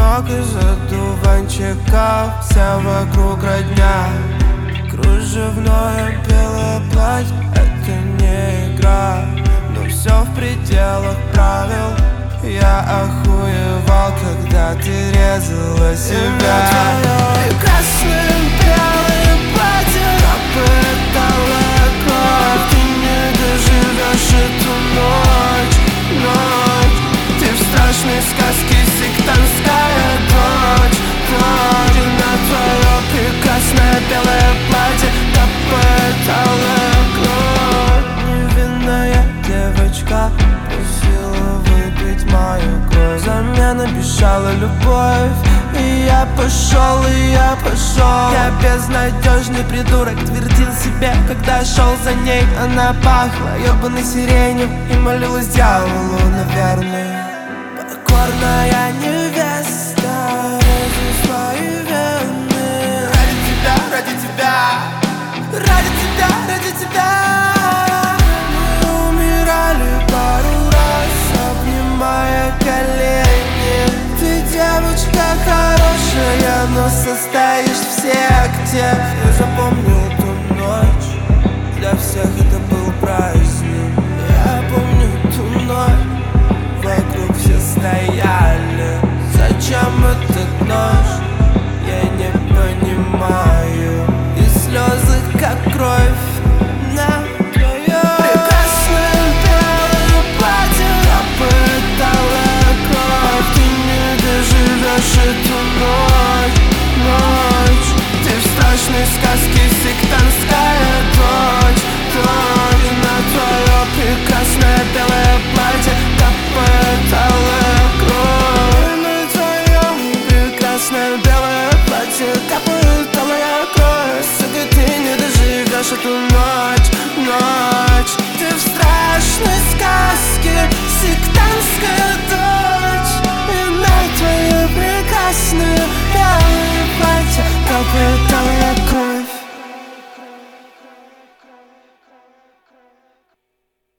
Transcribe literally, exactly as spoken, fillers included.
много из одуванчиков, все вокруг родня. Кружевное белое платье — это не игра, но все в пределах правил. Я охуевал, когда ты резала себя. Твое прекрасное белое платье пропитало кровь. Ты не доживешь эту ночь, ночь. Ты в страшной сказке сектантская дочь, дочь. И на твое прекрасное белое платье пропитало кровь. Невинная девочка просила выпить мою кровь. Взамен обещала любовь, и я пошел, и я пошел. Я безнадежный придурок, твердил себе, когда шел за ней. Она пахла ебаной сиренью и молилась дьяволу, наверное. Покорная невеста